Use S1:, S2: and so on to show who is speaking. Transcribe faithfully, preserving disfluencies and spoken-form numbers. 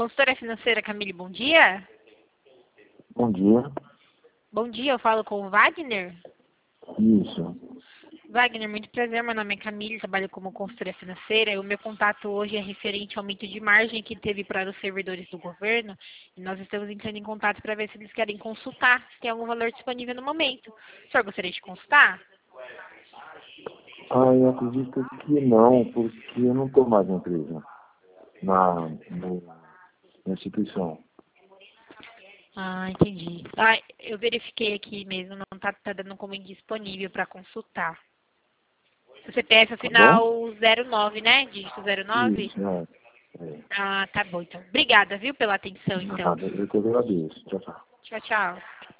S1: Consultora financeira Camille, bom dia.
S2: Bom dia.
S1: Bom dia, eu falo com o Wagner.
S2: Isso.
S1: Wagner, muito prazer, meu nome é Camille, trabalho como consultora financeira e o meu contato hoje é referente ao aumento de margem que teve para os servidores do governo e nós estamos entrando em contato para ver se eles querem consultar, se tem algum valor disponível no momento. O senhor gostaria de consultar?
S2: Ah, eu acredito que não, porque eu não estou mais na empresa, na, no, na instituição.
S1: Ah, entendi. Ah, eu verifiquei aqui mesmo, não está tá dando como indisponível para consultar. O C P F é
S2: Tá bom?
S1: final zero nove, né? Dígito zero nove?
S2: Isso, é. é.
S1: Ah, tá bom, então. Obrigada, viu, pela atenção, então.
S2: Nada, eu que agradeço. Tchau, tchau.
S1: Tchau, tchau.